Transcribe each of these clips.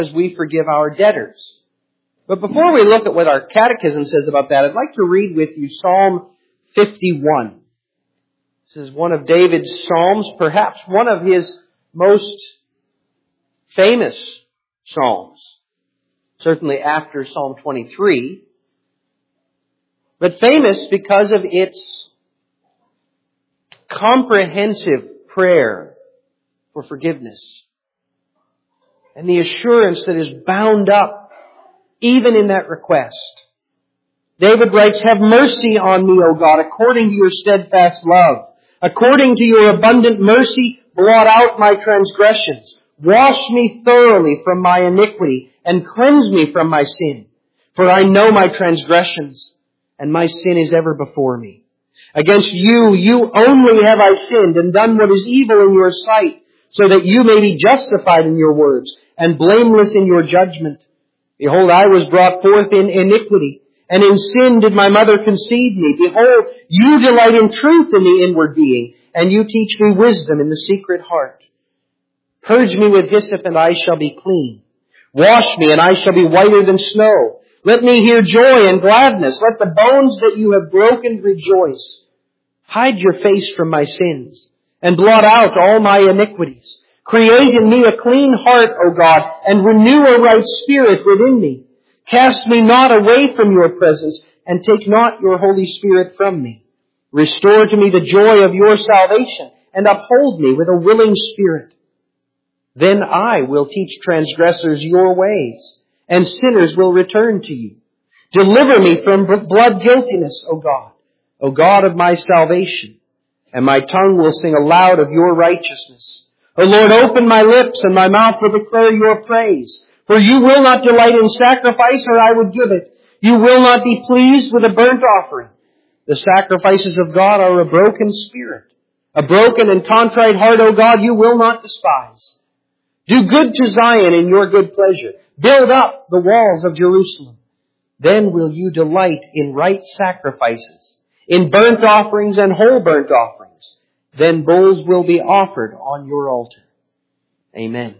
as we forgive our debtors. But before we look at what our catechism says about that, I'd like to read with you Psalm 51. This is one of David's psalms, perhaps one of his most famous psalms. Certainly after Psalm 23. But famous because of its comprehensive prayer for forgiveness. And the assurance that is bound up even in that request. David writes, "Have mercy on me, O God, according to your steadfast love. According to your abundant mercy, blot out my transgressions. Wash me thoroughly from my iniquity and cleanse me from my sin. For I know my transgressions, and my sin is ever before me. Against you, you only have I sinned and done what is evil in your sight, so that you may be justified in your words and blameless in your judgment. Behold, I was brought forth in iniquity, and in sin did my mother conceive me. Behold, you delight in truth in the inward being, and you teach me wisdom in the secret heart. Purge me with hyssop, and I shall be clean. Wash me, and I shall be whiter than snow. Let me hear joy and gladness. Let the bones that you have broken rejoice. Hide your face from my sins, and blot out all my iniquities. Create in me a clean heart, O God, and renew a right spirit within me. Cast me not away from your presence, and take not your Holy Spirit from me. Restore to me the joy of your salvation, and uphold me with a willing spirit. Then I will teach transgressors your ways, and sinners will return to you. Deliver me from blood guiltiness, O God of my salvation, and my tongue will sing aloud of your righteousness. O Lord, open my lips, and my mouth will declare your praise. For you will not delight in sacrifice, or I would give it. You will not be pleased with a burnt offering. The sacrifices of God are a broken spirit. A broken and contrite heart, O God, you will not despise. Do good to Zion in your good pleasure. Build up the walls of Jerusalem. Then will you delight in right sacrifices, in burnt offerings and whole burnt offerings. Then bulls will be offered on your altar. Amen.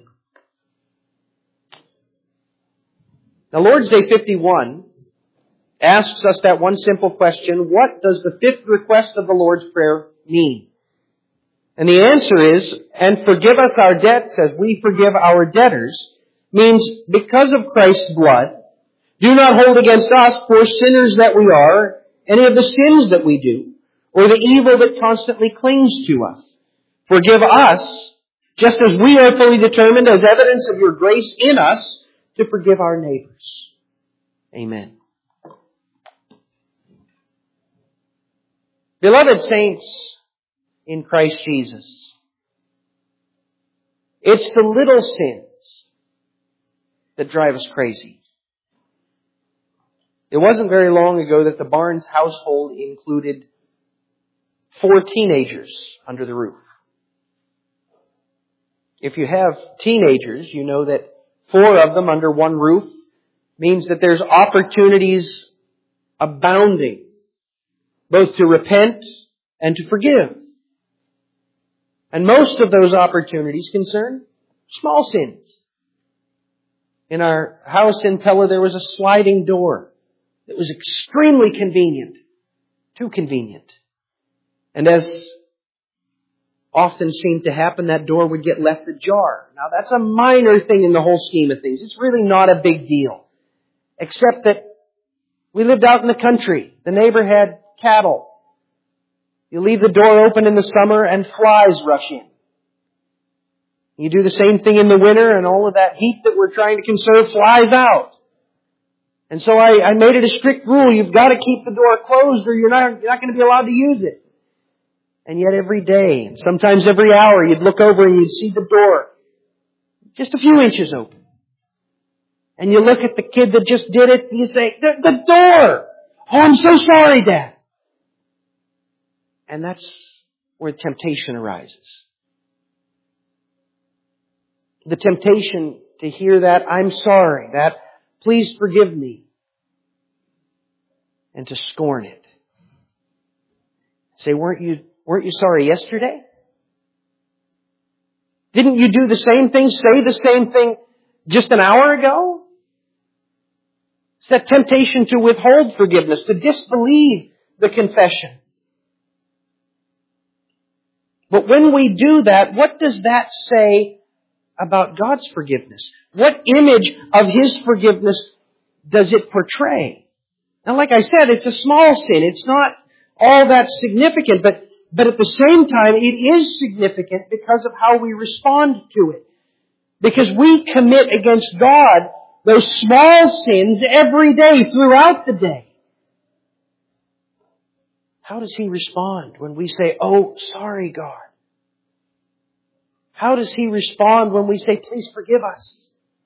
Now, Lord's Day 51 asks us that one simple question: what does the fifth request of the Lord's Prayer mean? And the answer is, "And forgive us our debts as we forgive our debtors," means because of Christ's blood, do not hold against us, poor sinners that we are, any of the sins that we do, or the evil that constantly clings to us. Forgive us, just as we are fully determined, as evidence of your grace in us, to forgive our neighbors. Amen. Beloved saints in Christ Jesus, it's the little sins that drive us crazy. It wasn't very long ago that the Barnes household included 4 teenagers under the roof. If you have teenagers, you know that 4 of them under one roof means that there's opportunities abounding, both to repent and to forgive. And most of those opportunities concern small sins. In our house in Pella, there was a sliding door that was extremely convenient, too convenient. And as often seemed to happen, that door would get left ajar. Now, that's a minor thing in the whole scheme of things. It's really not a big deal. Except that we lived out in the country. The neighbor had cattle. You leave the door open in the summer and flies rush in. You do the same thing in the winter and all of that heat that we're trying to conserve flies out. And so I made it a strict rule. You've got to keep the door closed or you're not going to be allowed to use it. And yet every day, and sometimes every hour, you'd look over and you'd see the door just a few inches open. And you look at the kid that just did it and you say, the door! Oh, I'm so sorry, Dad. And that's where temptation arises. The temptation to hear that, "I'm sorry," that, "please forgive me," and to scorn it. Say, weren't you sorry yesterday? Didn't you do the same thing, say the same thing just an hour ago? It's that temptation to withhold forgiveness, to disbelieve the confession. But when we do that, what does that say about God's forgiveness? What image of His forgiveness does it portray? Now, like I said, it's a small sin. It's not all that significant, but at the same time, it is significant because of how we respond to it. Because we commit against God those small sins every day, throughout the day. How does He respond when we say, "Oh, sorry, God"? How does He respond when we say, "Please forgive us"?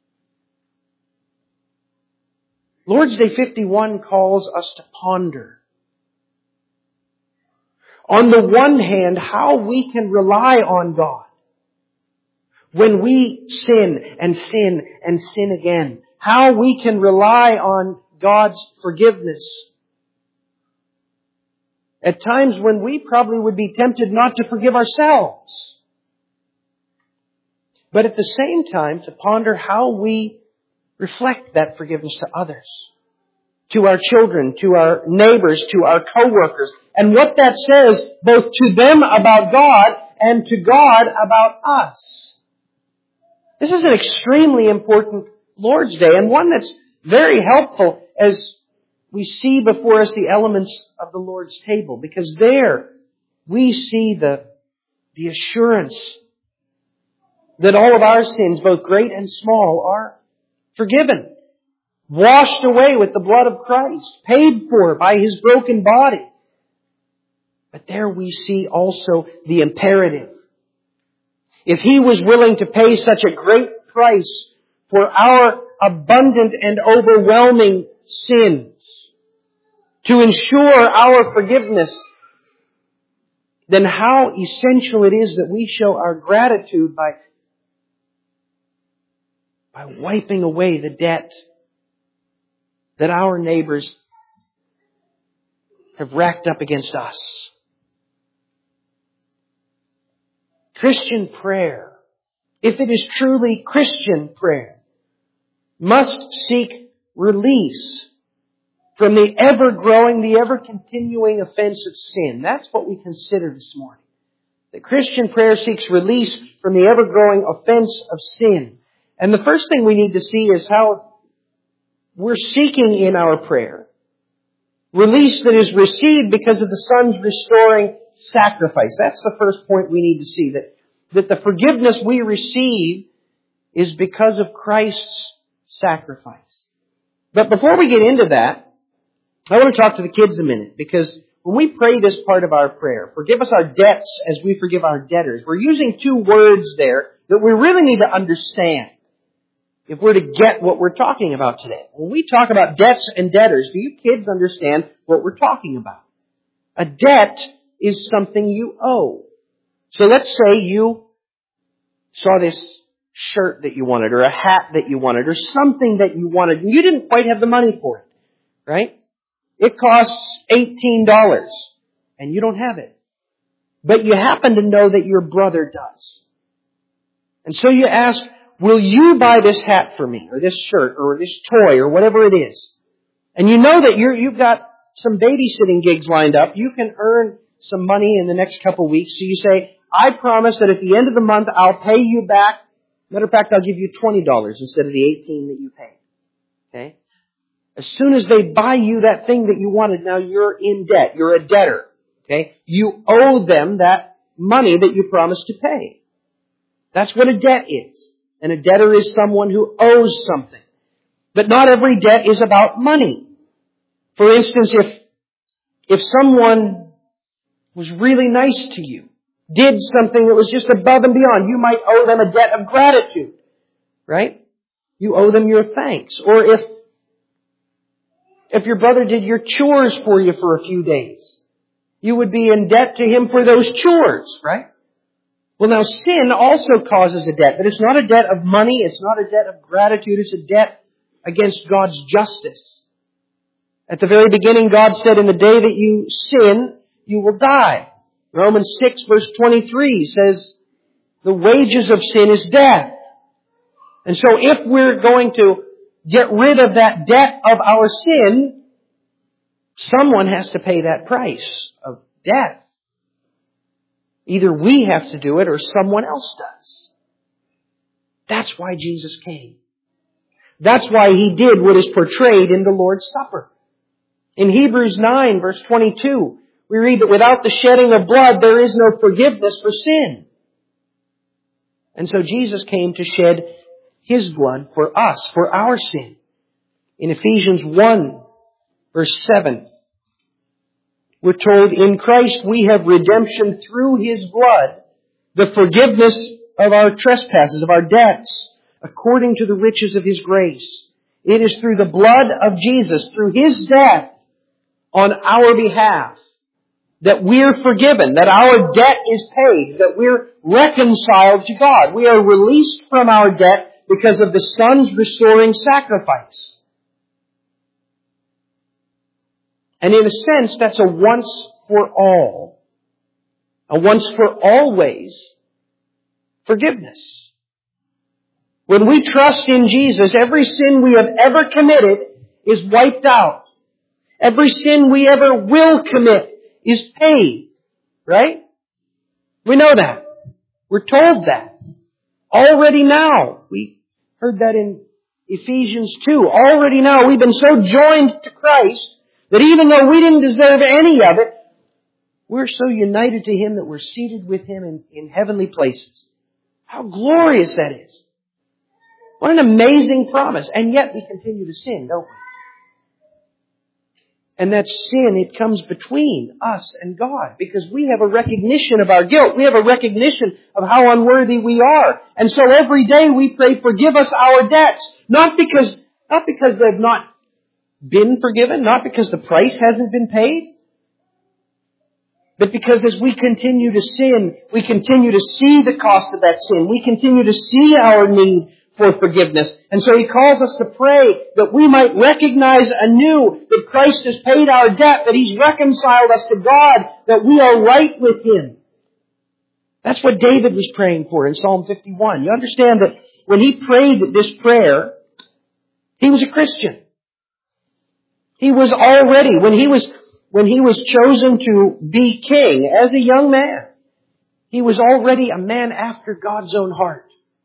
Lord's Day 51 calls us to ponder. On the one hand, how we can rely on God when we sin and sin and sin again. How we can rely on God's forgiveness. At times when we probably would be tempted not to forgive ourselves. But at the same time, to ponder how we reflect that forgiveness to others. To our children, to our neighbors, to our co-workers. And what that says both to them about God and to God about us. This is an extremely important Lord's Day, and one that's very helpful as we see before us the elements of the Lord's table. Because there we see the assurance that all of our sins, both great and small, are forgiven. Washed away with the blood of Christ. Paid for by His broken body. But there we see also the imperative. If He was willing to pay such a great price for our abundant and overwhelming sins, to ensure our forgiveness, then how essential it is that we show our gratitude by wiping away the debt that our neighbors have racked up against us. Christian prayer, if it is truly Christian prayer, must seek release from the ever-growing, the ever-continuing offense of sin. That's what we consider this morning. That Christian prayer seeks release from the ever-growing offense of sin. And the first thing we need to see is how we're seeking in our prayer release that is received because of the Son's restoring sacrifice. That's the first point we need to see, that the forgiveness we receive is because of Christ's sacrifice. But before we get into that, I want to talk to the kids a minute, because when we pray this part of our prayer, forgive us our debts as we forgive our debtors, we're using two words there that we really need to understand if we're to get what we're talking about today. When we talk about debts and debtors, do you kids understand what we're talking about? A debt is something you owe. So let's say you saw this shirt that you wanted, or a hat that you wanted, or something that you wanted, and you didn't quite have the money for it, right? It costs $18, and you don't have it. But you happen to know that your brother does. And so you ask, will you buy this hat for me, or this shirt, or this toy, or whatever it is? And you know that you've got some babysitting gigs lined up. You can earn some money in the next couple of weeks. So you say, I promise that at the end of the month, I'll pay you back. Matter of fact, I'll give you $20 instead of the $18 that you paid. Okay? As soon as they buy you that thing that you wanted, now you're in debt. You're a debtor. Okay? You owe them that money that you promised to pay. That's what a debt is. And a debtor is someone who owes something. But not every debt is about money. For instance, if someone was really nice to you, did something that was just above and beyond, you might owe them a debt of gratitude. Right? You owe them your thanks. Or if your brother did your chores for you for a few days, you would be in debt to him for those chores, right? Well, now sin also causes a debt, but it's not a debt of money, it's not a debt of gratitude, it's a debt against God's justice. At the very beginning, God said, in the day that you sin, you will die. Romans 6 verse 23 says, the wages of sin is death. And so if we're going to get rid of that debt of our sin, someone has to pay that price of death. Either we have to do it or someone else does. That's why Jesus came. That's why He did what is portrayed in the Lord's Supper. In Hebrews 9, verse 22, we read that without the shedding of blood, there is no forgiveness for sin. And so Jesus came to shed His blood for us, for our sin. In Ephesians 1, verse 7, we're told, in Christ we have redemption through His blood, the forgiveness of our trespasses, of our debts, according to the riches of His grace. It is through the blood of Jesus, through His death on our behalf, that we're forgiven, that our debt is paid, that we're reconciled to God. We are released from our debt because of the Son's restoring sacrifice. And in a sense, that's a once for all, a once for always forgiveness. When we trust in Jesus, every sin we have ever committed is wiped out. Every sin we ever will commit is paid. Right? We know that. We're told that. Already now. We heard that in Ephesians 2. Already now we've been so joined to Christ that even though we didn't deserve any of it, we're so united to Him that we're seated with Him in heavenly places. How glorious that is. What an amazing promise. And yet we continue to sin, don't we? And that sin, it comes between us and God because we have a recognition of our guilt. We have a recognition of how unworthy we are. And so every day we pray, forgive us our debts. Not because they've not been forgiven, not because the price hasn't been paid, but because as we continue to sin, we continue to see the cost of that sin. We continue to see our need for forgiveness. And so He calls us to pray that we might recognize anew that Christ has paid our debt, that He's reconciled us to God, that we are right with Him. That's what David was praying for in Psalm 51. You understand that when he prayed this prayer, he was a Christian. He was already, when he was chosen to be king as a young man, he was already a man after God's own heart.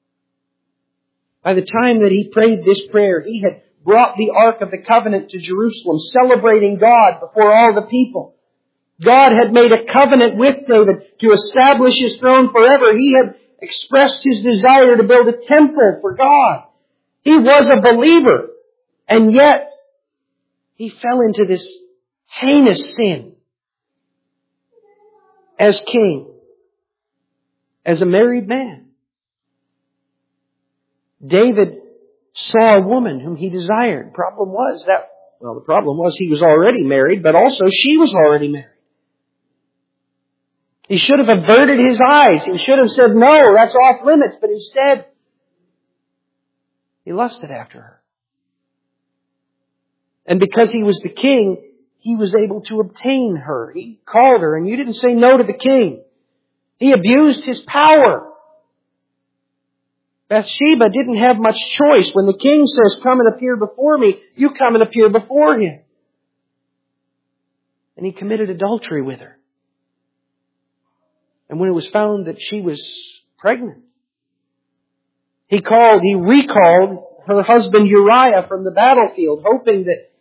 By the time that he prayed this prayer, he had brought the Ark of the Covenant to Jerusalem, celebrating God before all the people. God had made a covenant with David to establish His throne forever. He had expressed his desire to build a temple for God. He was a believer, and yet he fell into this heinous sin as king, as a married man. David saw a woman whom he desired. The problem was he was already married, but also she was already married. He should have averted his eyes. He should have said, no, that's off limits. But instead, he lusted after her. And because he was the king, he was able to obtain her. He called her, and you didn't say no to the king. He abused his power. Bathsheba didn't have much choice. When the king says, come and appear before me, you come and appear before him. And he committed adultery with her. And when it was found that she was pregnant, he recalled her husband Uriah from the battlefield, hoping that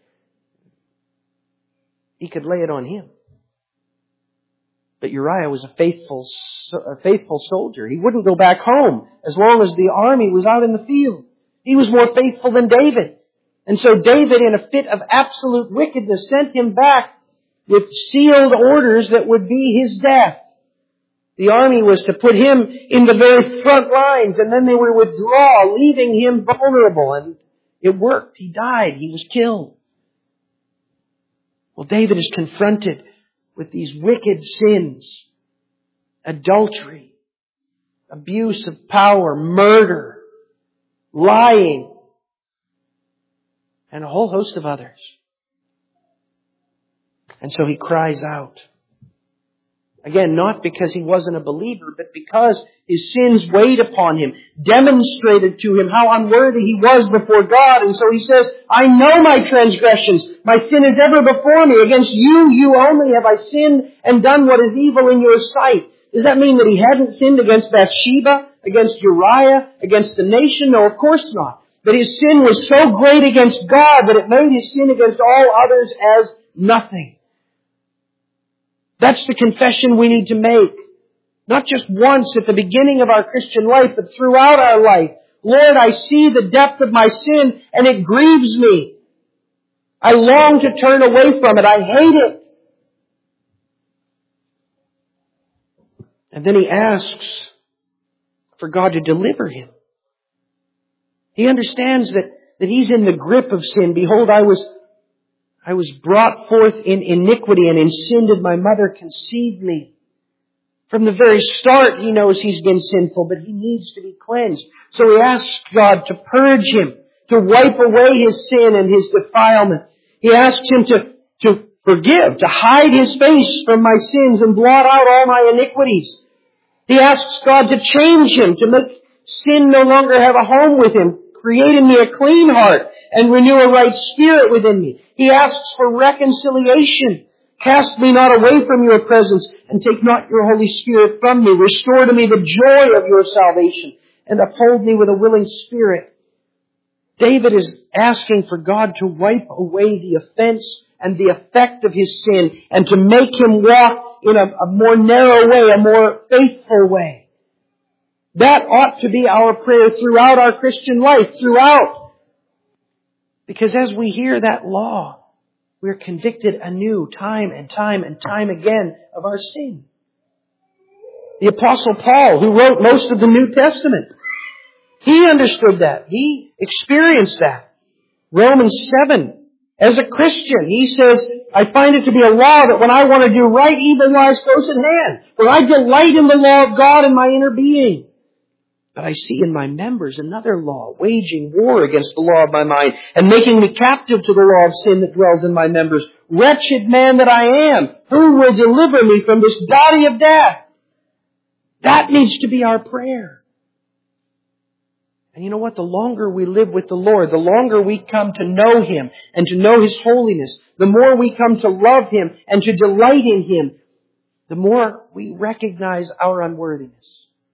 he could lay it on him. But Uriah was a faithful soldier. He wouldn't go back home as long as the army was out in the field. He was more faithful than David. And so David, in a fit of absolute wickedness, sent him back with sealed orders that would be his death. The army was to put him in the very front lines, and then they would withdraw, leaving him vulnerable. And it worked. He died. He was killed. Well, David is confronted with these wicked sins: adultery, abuse of power, murder, lying, and a whole host of others. And so he cries out. Again, not because he wasn't a believer, but because his sins weighed upon him, demonstrated to him how unworthy he was before God. And so he says, I know my transgressions. My sin is ever before me. Against you, you only have I sinned and done what is evil in your sight. Does that mean that he hadn't sinned against Bathsheba, against Uriah, against the nation? No, of course not. But his sin was so great against God that it made his sin against all others as nothing. That's the confession we need to make. Not just once at the beginning of our Christian life, but throughout our life. Lord, I see the depth of my sin and it grieves me. I long to turn away from it. I hate it. And then he asks for God to deliver him. He understands that he's in the grip of sin. Behold, I was brought forth in iniquity, and in sin did my mother conceive me. From the very start, he knows he's been sinful, but he needs to be cleansed. So he asks God to purge him, to wipe away his sin and his defilement. He asks him to forgive, to hide his face from my sins and blot out all my iniquities. He asks God to change him, to make sin no longer have a home with him. Create in me a clean heart and renew a right spirit within me. He asks for reconciliation. Cast me not away from your presence and take not your Holy Spirit from me. Restore to me the joy of your salvation and uphold me with a willing spirit. David is asking for God to wipe away the offense and the effect of his sin and to make him walk in a more narrow way, a more faithful way. That ought to be our prayer throughout our Christian life, throughout. Because as we hear that law, we're convicted anew, time and time and time again, of our sin. The Apostle Paul, who wrote most of the New Testament, he understood that. He experienced that. Romans 7, as a Christian, he says, I find it to be a law that when I want to do right, evil lies close at hand. For I delight in the law of God in my inner being. But I see in my members another law, waging war against the law of my mind, and making me captive to the law of sin that dwells in my members. Wretched man that I am, who will deliver me from this body of death? That needs to be our prayer. And you know what? The longer we live with the Lord, the longer we come to know Him and to know His holiness, the more we come to love Him and to delight in Him, the more we recognize our unworthiness.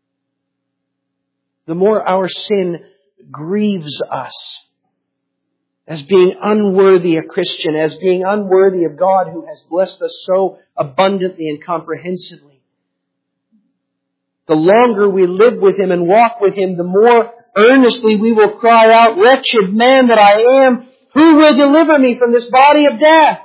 The more our sin grieves us as being unworthy a Christian, as being unworthy of God who has blessed us so abundantly and comprehensively. The longer we live with Him and walk with Him, the more earnestly we will cry out, wretched man that I am, who will deliver me from this body of death?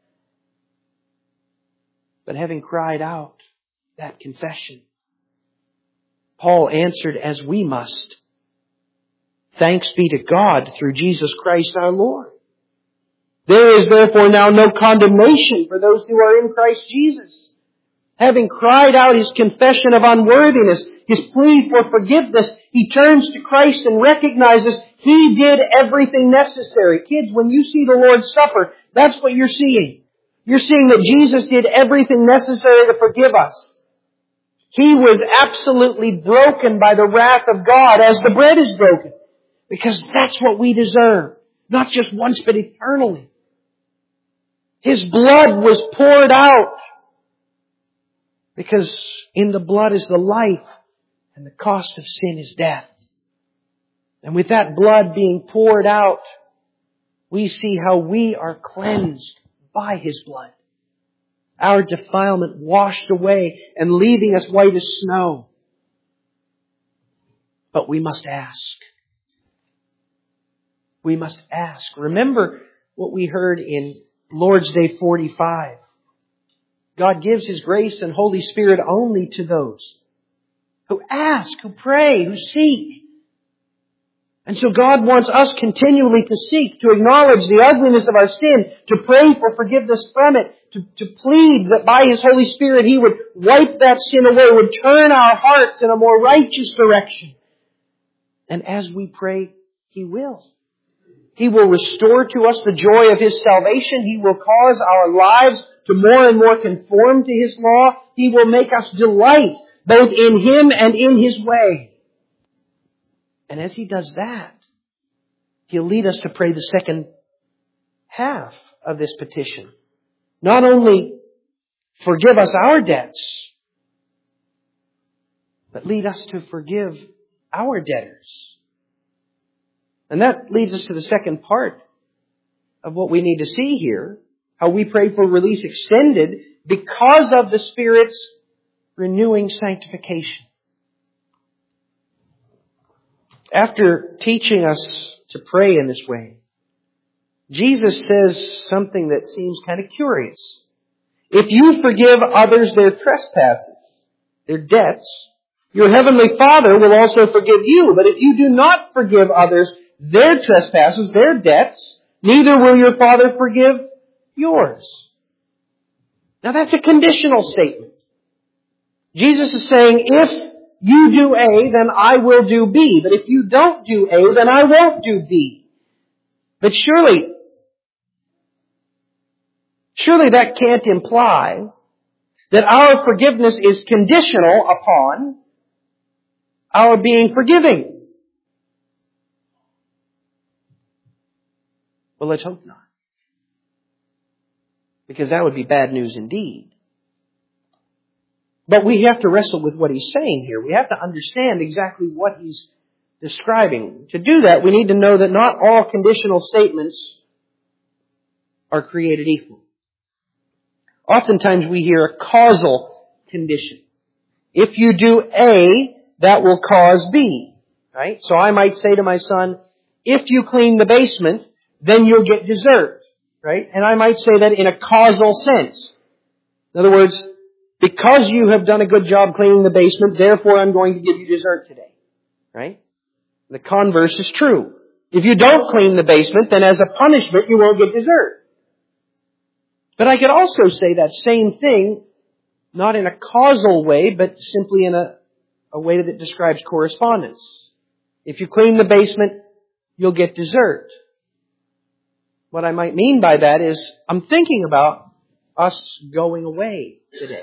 But having cried out that confession, Paul answered as we must. Thanks be to God through Jesus Christ our Lord. There is therefore now no condemnation for those who are in Christ Jesus. Having cried out his confession of unworthiness, his plea for forgiveness, he turns to Christ and recognizes He did everything necessary. Kids, when you see the Lord's Supper, that's what you're seeing. You're seeing that Jesus did everything necessary to forgive us. He was absolutely broken by the wrath of God as the bread is broken. Because that's what we deserve. Not just once, but eternally. His blood was poured out. Because in the blood is the life, and the cost of sin is death. And with that blood being poured out, we see how we are cleansed by His blood. Our defilement washed away and leaving us white as snow. But we must ask. We must ask. Remember what we heard in Lord's Day 45. God gives His grace and Holy Spirit only to those who ask, who pray, who seek. And so God wants us continually to seek, to acknowledge the ugliness of our sin, to pray for forgiveness from it, to plead that by His Holy Spirit He would wipe that sin away, would turn our hearts in a more righteous direction. And as we pray, He will. He will restore to us the joy of His salvation. He will cause our lives to more and more conform to His law, He will make us delight both in Him and in His way. And as He does that, He'll lead us to pray the second half of this petition. Not only forgive us our debts, but lead us to forgive our debtors. And that leads us to the second part of what we need to see here. How we pray for release extended because of the Spirit's renewing sanctification. After teaching us to pray in this way, Jesus says something that seems kind of curious. If you forgive others their trespasses, their debts, your heavenly Father will also forgive you. But if you do not forgive others their trespasses, their debts, neither will your Father forgive yours. Now that's a conditional statement. Jesus is saying, if you do A, then I will do B. But if you don't do A, then I won't do B. But surely that can't imply that our forgiveness is conditional upon our being forgiving. Well, let's hope not. Because that would be bad news indeed. But we have to wrestle with what He's saying here. We have to understand exactly what He's describing. To do that, we need to know that not all conditional statements are created equal. Oftentimes we hear a causal condition. If you do A, that will cause B. Right? So I might say to my son, if you clean the basement, then you'll get dessert. Right? And I might say that in a causal sense. In other words, because you have done a good job cleaning the basement, therefore I'm going to give you dessert today. Right? The converse is true. If you don't clean the basement, then as a punishment you won't get dessert. But I could also say that same thing, not in a causal way, but simply in a way that describes correspondence. If you clean the basement, you'll get dessert. What I might mean by that is, I'm thinking about us going away today.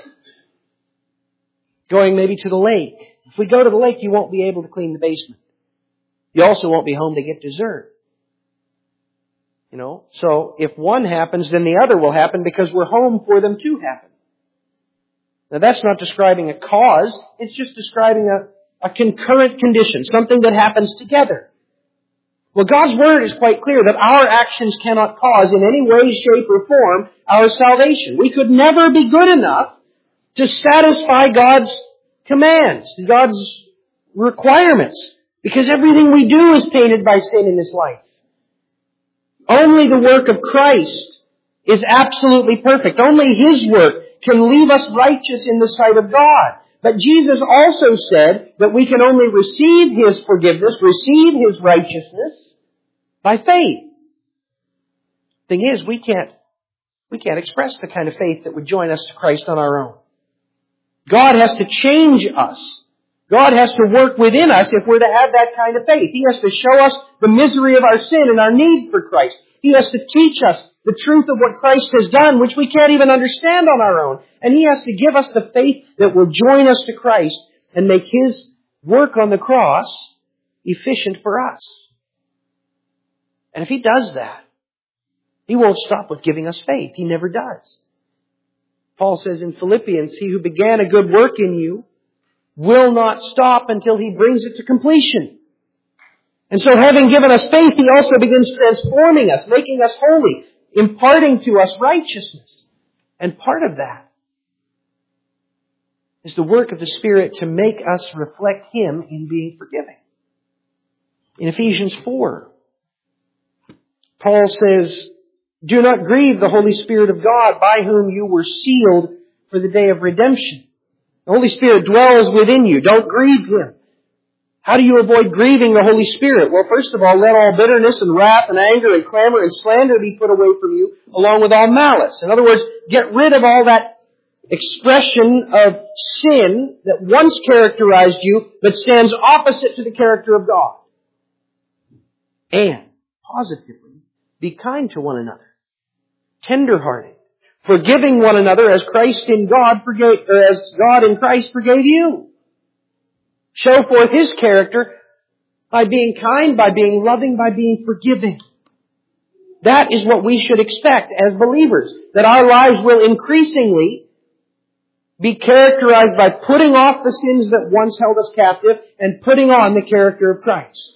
Going maybe to the lake. If we go to the lake, you won't be able to clean the basement. You also won't be home to get dessert. You know, so if one happens, then the other will happen because we're home for them to happen. Now that's not describing a cause, it's just describing a concurrent condition, something that happens together. Well, God's Word is quite clear that our actions cannot cause in any way, shape, or form our salvation. We could never be good enough to satisfy God's commands, God's requirements, because everything we do is tainted by sin in this life. Only the work of Christ is absolutely perfect. Only His work can leave us righteous in the sight of God. But Jesus also said that we can only receive His forgiveness, receive His righteousness by faith. Thing is, we can't express the kind of faith that would join us to Christ on our own. God has to change us. God has to work within us if we're to have that kind of faith. He has to show us the misery of our sin and our need for Christ. He has to teach us the truth of what Christ has done, which we can't even understand on our own. And He has to give us the faith that will join us to Christ and make His work on the cross efficient for us. And if He does that, He won't stop with giving us faith. He never does. Paul says in Philippians, He who began a good work in you will not stop until He brings it to completion. And so having given us faith, He also begins transforming us, making us holy, imparting to us righteousness. And part of that is the work of the Spirit to make us reflect Him in being forgiving. In Ephesians 4, Paul says, do not grieve the Holy Spirit of God, by whom you were sealed for the day of redemption. The Holy Spirit dwells within you. Don't grieve Him. How do you avoid grieving the Holy Spirit? Well, first of all, let all bitterness and wrath and anger and clamor and slander be put away from you, along with all malice. In other words, get rid of all that expression of sin that once characterized you, but stands opposite to the character of God. And, positively, be kind to one another, tender-hearted, Forgiving one another as Christ in God forgave, or as God in Christ forgave you. Show forth His character by being kind, by being loving, by being forgiving. That is what we should expect as believers. That our lives will increasingly be characterized by putting off the sins that once held us captive and putting on the character of Christ.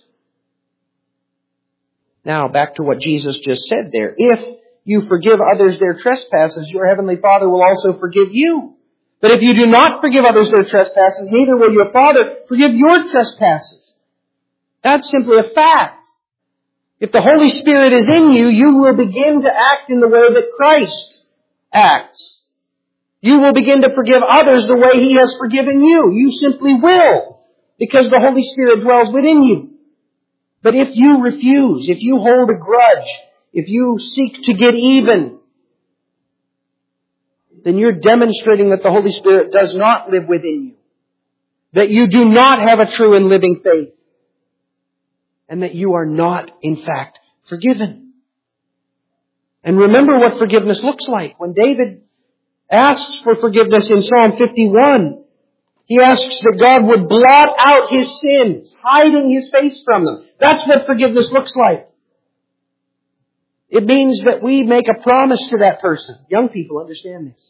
Now, back to what Jesus just said there. If you forgive others their trespasses, your heavenly Father will also forgive you. But if you do not forgive others their trespasses, neither will your Father forgive your trespasses. That's simply a fact. If the Holy Spirit is in you, you will begin to act in the way that Christ acts. You will begin to forgive others the way He has forgiven you. You simply will, because the Holy Spirit dwells within you. But if you refuse, if you hold a grudge, if you seek to get even, then you're demonstrating that the Holy Spirit does not live within you. That you do not have a true and living faith. And that you are not, in fact, forgiven. And remember what forgiveness looks like. When David asks for forgiveness in Psalm 51, he asks that God would blot out his sins, hiding His face from them. That's what forgiveness looks like. It means that we make a promise to that person. Young people understand this.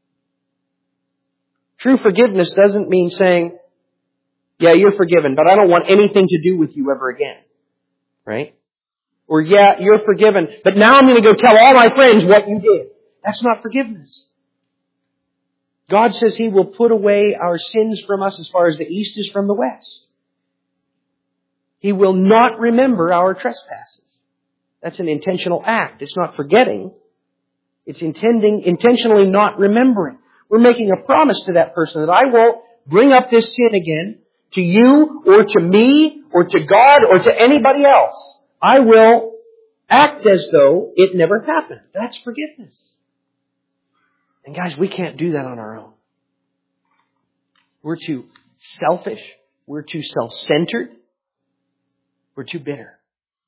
True forgiveness doesn't mean saying, yeah, you're forgiven, but I don't want anything to do with you ever again. Right? Or, yeah, you're forgiven, but now I'm going to go tell all my friends what you did. That's not forgiveness. God says He will put away our sins from us as far as the east is from the west. He will not remember our trespasses. That's an intentional act. It's not forgetting. It's intentionally not remembering. We're making a promise to that person that I won't bring up this sin again to you or to me or to God or to anybody else. I will act as though it never happened. That's forgiveness. And guys, we can't do that on our own. We're too selfish. We're too self-centered. We're too bitter.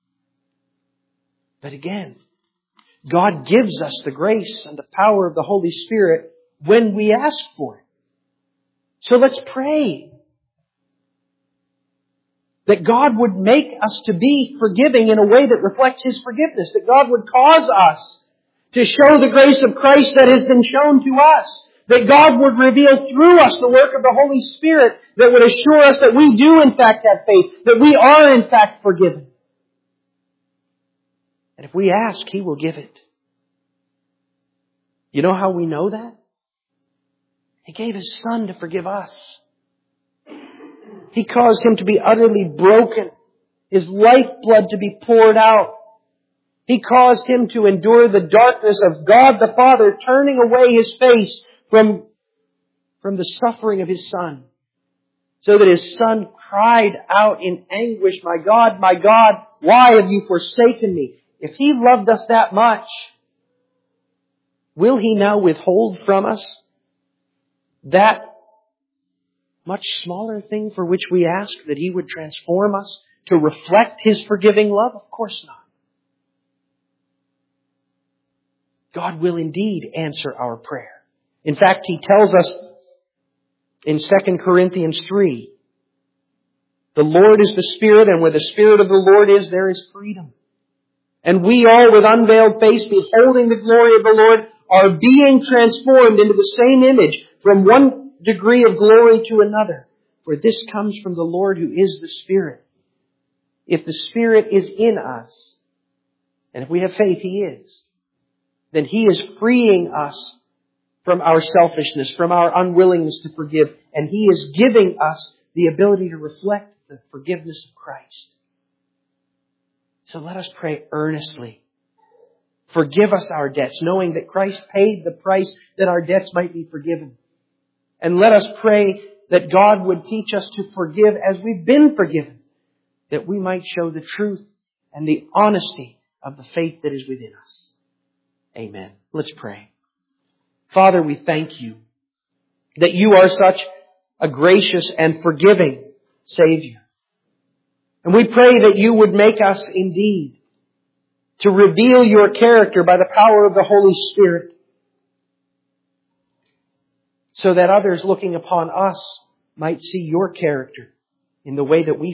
But again, God gives us the grace and the power of the Holy Spirit when we ask for it. So let's pray that God would make us to be forgiving in a way that reflects His forgiveness. That God would cause us to show the grace of Christ that has been shown to us. That God would reveal through us the work of the Holy Spirit that would assure us that we do in fact have faith. That we are in fact forgiven. And if we ask, He will give it. You know how we know that? He gave His Son to forgive us. He caused Him to be utterly broken. His lifeblood to be poured out. He caused Him to endure the darkness of God the Father, turning away His face from the suffering of His Son. So that His Son cried out in anguish, my God, why have you forsaken me? If He loved us that much, will He now withhold from us that much smaller thing for which we ask, that He would transform us to reflect His forgiving love? Of course not. God will indeed answer our prayer. In fact, He tells us in 2 Corinthians 3, the Lord is the Spirit, and where the Spirit of the Lord is, there is freedom. And we all, with unveiled face, beholding the glory of the Lord, are being transformed into the same image from one degree of glory to another. For this comes from the Lord who is the Spirit. If the Spirit is in us, and if we have faith, He is, then He is freeing us from our selfishness, from our unwillingness to forgive, and He is giving us the ability to reflect the forgiveness of Christ. So let us pray earnestly. Forgive us our debts, knowing that Christ paid the price that our debts might be forgiven. And let us pray that God would teach us to forgive as we've been forgiven, that we might show the truth and the honesty of the faith that is within us. Amen. Let's pray. Father, we thank You that You are such a gracious and forgiving Savior. And we pray that You would make us indeed to reveal Your character by the power of the Holy Spirit. so that others looking upon us might see your character in the way that we